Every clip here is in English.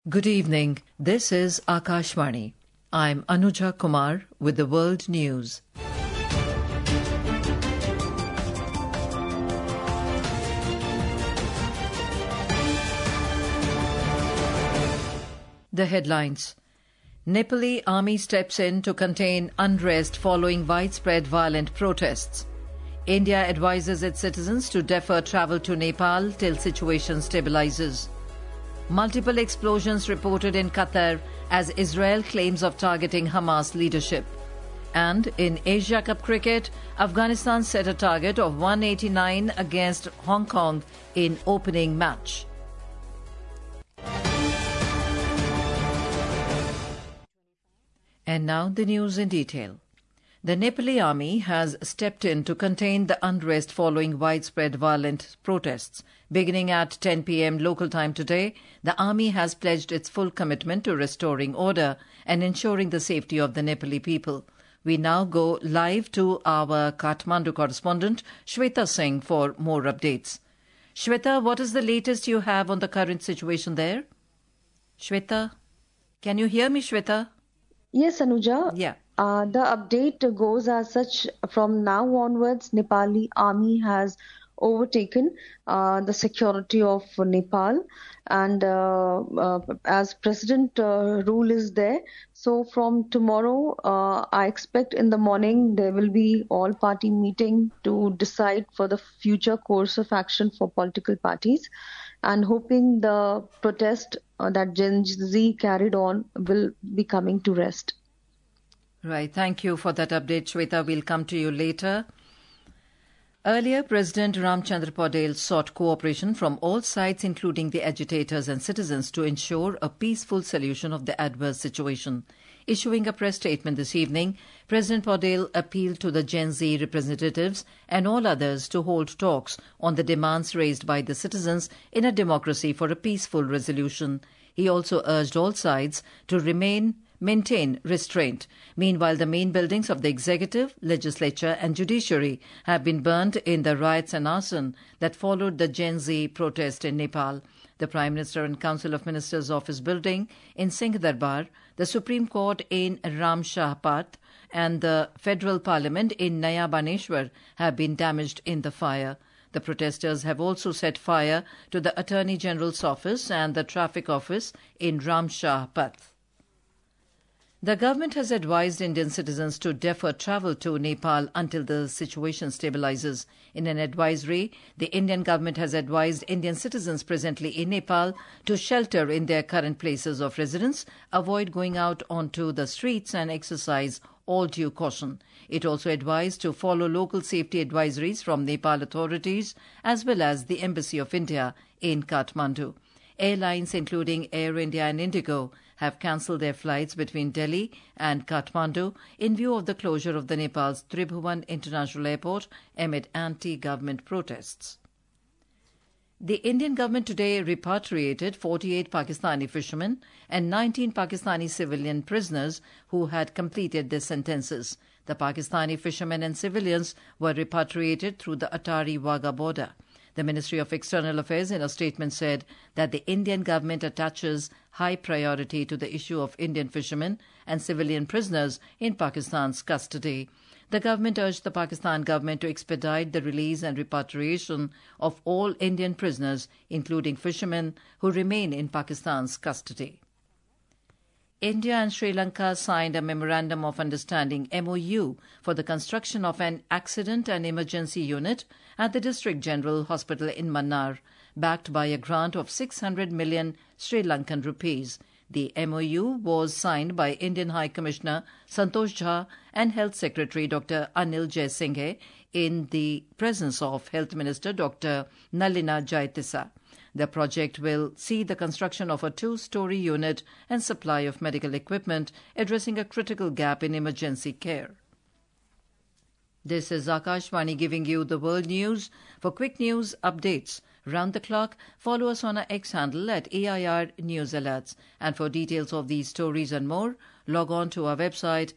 Good evening. This is Akashvani. I'm Anuja Kumar with the World News. The headlines. Nepali army steps in to contain unrest following widespread violent protests. India advises its citizens to defer travel to Nepal till situation stabilizes. Multiple explosions reported in Qatar as Israel claims of targeting Hamas leadership. And in Asia Cup cricket, Afghanistan set a target of 189 against Hong Kong in opening match. And now the news in detail. The Nepali army has stepped in to contain the unrest following widespread violent protests. Beginning at 10 p.m. local time today, the army has pledged its full commitment to restoring order and ensuring the safety of the Nepali people. We now go live to our Kathmandu correspondent, Shweta Singh, for more updates. Shweta, what is the latest you have on the current situation there? Shweta, can you hear me, Shweta? Yes, Anuja. Yeah. The update goes as such. From now onwards, Nepali army has overtaken the security of Nepal, and as president rule is there, so from tomorrow, I expect in the morning there will be all-party meeting to decide for the future course of action for political parties, and hoping the protest that Gen Z carried on will be coming to rest. Right. Thank you for that update, Shweta. We'll come to you later. Earlier, President Ramchandra Paudel sought cooperation from all sides, including the agitators and citizens, to ensure a peaceful solution of the adverse situation. Issuing a press statement this evening, President Paudel appealed to the Gen Z representatives and all others to hold talks on the demands raised by the citizens in a democracy for a peaceful resolution. He also urged all sides to maintain restraint. Meanwhile, the main buildings of the executive, legislature and judiciary have been burned in the riots and arson that followed the Gen Z protest in Nepal. The Prime Minister and Council of Ministers office building in Singhadarbar, the Supreme Court in Ramshahpat and the Federal Parliament in Naya Baneshwar have been damaged in the fire. The protesters have also set fire to the Attorney General's office and the traffic office in Ramshahpat. The government has advised Indian citizens to defer travel to Nepal until the situation stabilizes. In an advisory, the Indian government has advised Indian citizens presently in Nepal to shelter in their current places of residence, avoid going out onto the streets and exercise all due caution. It also advised to follow local safety advisories from Nepal authorities as well as the Embassy of India in Kathmandu. Airlines including Air India and Indigo have cancelled their flights between Delhi and Kathmandu in view of the closure of the Nepal's Tribhuvan International Airport amid anti-government protests. The Indian government today repatriated 48 Pakistani fishermen and 19 Pakistani civilian prisoners who had completed their sentences. The Pakistani fishermen and civilians were repatriated through the Atari-Wagah border. The Ministry of External Affairs in a statement said that the Indian government attaches high priority to the issue of Indian fishermen and civilian prisoners in Pakistan's custody. The government urged the Pakistan government to expedite the release and repatriation of all Indian prisoners, including fishermen who remain in Pakistan's custody. India and Sri Lanka signed a Memorandum of Understanding MOU for the construction of an accident and emergency unit at the District General Hospital in Mannar, backed by a grant of 600 million Sri Lankan rupees. The MOU was signed by Indian High Commissioner Santosh Jha and Health Secretary Dr. Anil Jaisinghe in the presence of Health Minister Dr. Nalina Jayatissa. The project will see the construction of a 2-story unit and supply of medical equipment, addressing a critical gap in emergency care. This is Akashvani giving you the world news. For quick news updates round the clock, follow us on our X handle at AIR News Alerts. And for details of these stories and more, log on to our website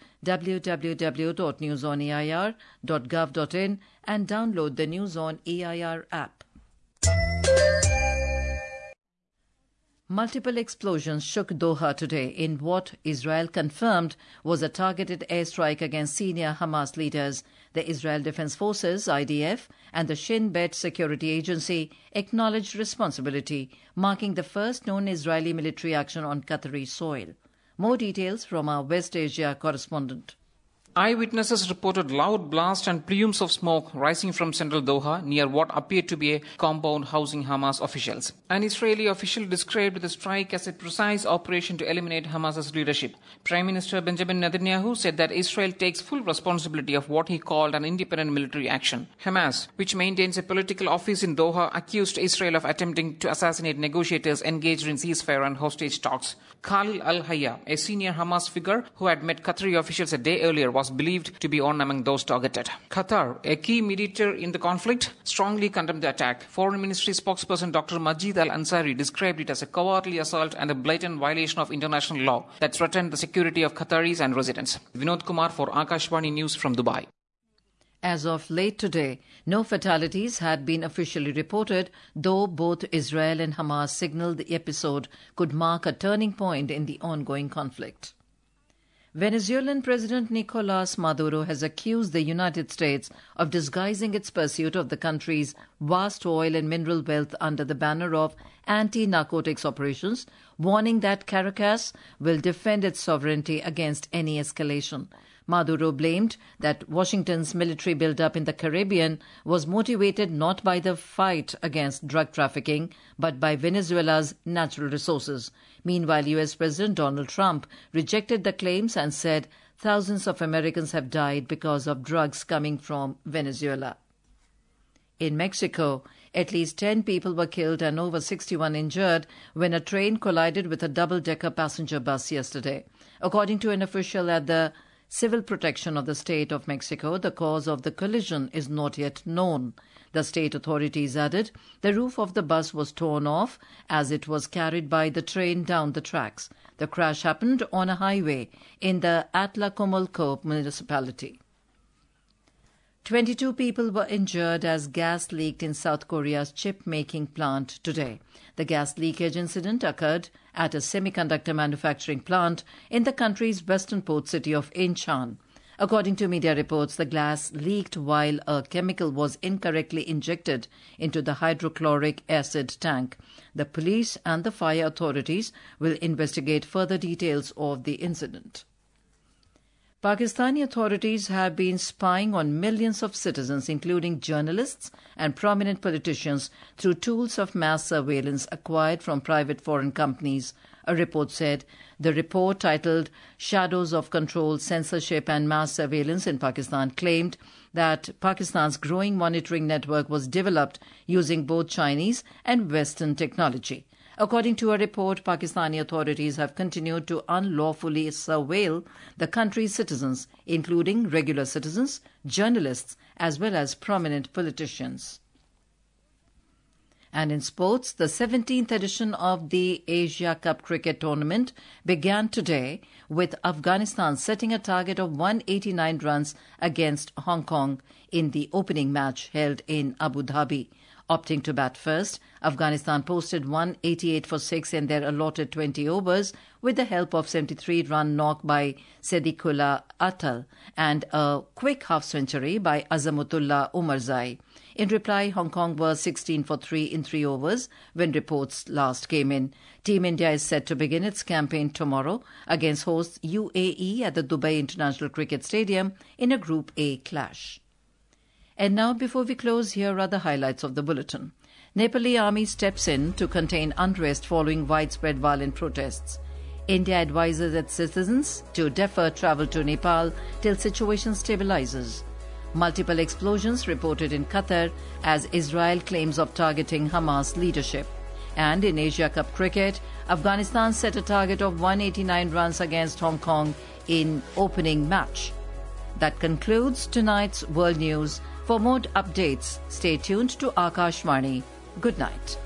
www.newsonair.gov.in and download the News on AIR app. Multiple explosions shook Doha today in what Israel confirmed was a targeted airstrike against senior Hamas leaders. The Israel Defense Forces, IDF, and the Shin Bet Security Agency acknowledged responsibility, marking the first known Israeli military action on Qatari soil. More details from our West Asia correspondent. Eyewitnesses reported loud blasts and plumes of smoke rising from central Doha near what appeared to be a compound housing Hamas officials. An Israeli official described the strike as a precise operation to eliminate Hamas's leadership. Prime Minister Benjamin Netanyahu said that Israel takes full responsibility of what he called an independent military action. Hamas, which maintains a political office in Doha, accused Israel of attempting to assassinate negotiators engaged in ceasefire and hostage talks. Khalil al-Hayya, a senior Hamas figure who had met Qatari officials a day earlier, was believed to be one among those targeted. Qatar, a key mediator in the conflict, strongly condemned the attack. Foreign Ministry spokesperson Dr. Majid Al-Ansari described it as a cowardly assault and a blatant violation of international law that threatened the security of Qataris and residents. Vinod Kumar for Akashvani News from Dubai. As of late today, no fatalities had been officially reported, though both Israel and Hamas signaled the episode could mark a turning point in the ongoing conflict. Venezuelan President Nicolas Maduro has accused the United States of disguising its pursuit of the country's vast oil and mineral wealth under the banner of anti-narcotics operations, warning that Caracas will defend its sovereignty against any escalation. Maduro blamed that Washington's military buildup in the Caribbean was motivated not by the fight against drug trafficking, but by Venezuela's natural resources. Meanwhile, U.S. President Donald Trump rejected the claims and said thousands of Americans have died because of drugs coming from Venezuela. In Mexico, at least 10 people were killed and over 61 injured when a train collided with a double-decker passenger bus yesterday. According to an official at the Civil Protection of the State of Mexico, the cause of the collision is not yet known. The state authorities added the roof of the bus was torn off as it was carried by the train down the tracks. The crash happened on a highway in the Atlacomulco municipality. 22 people were injured as gas leaked in South Korea's chip-making plant today. The gas leakage incident occurred at a semiconductor manufacturing plant in the country's western port city of Incheon. According to media reports, the gas leaked while a chemical was incorrectly injected into the hydrochloric acid tank. The police and the fire authorities will investigate further details of the incident. Pakistani authorities have been spying on millions of citizens, including journalists and prominent politicians, through tools of mass surveillance acquired from private foreign companies, a report said. The report, titled Shadows of Control, Censorship and Mass Surveillance in Pakistan, claimed that Pakistan's growing monitoring network was developed using both Chinese and Western technology. According to a report, Pakistani authorities have continued to unlawfully surveil the country's citizens, including regular citizens, journalists, as well as prominent politicians. And in sports, the 17th edition of the Asia Cup cricket tournament began today with Afghanistan setting a target of 189 runs against Hong Kong in the opening match held in Abu Dhabi. Opting to bat first, Afghanistan posted 188 for 6 in their allotted 20 overs with the help of 73-run knock by Sadiqullah Atal and a quick half-century by Azamutullah Umarzai. In reply, Hong Kong was 16 for 3 in 3 overs when reports last came in. Team India is set to begin its campaign tomorrow against hosts UAE at the Dubai International Cricket Stadium in a Group A clash. And now, before we close, here are the highlights of the bulletin. Nepali army steps in to contain unrest following widespread violent protests. India advises its citizens to defer travel to Nepal till situation stabilizes. Multiple explosions reported in Qatar as Israel claims of targeting Hamas leadership. And in Asia Cup cricket, Afghanistan set a target of 189 runs against Hong Kong in opening match. That concludes tonight's World News. For more updates, stay tuned to Akashvani. Good night.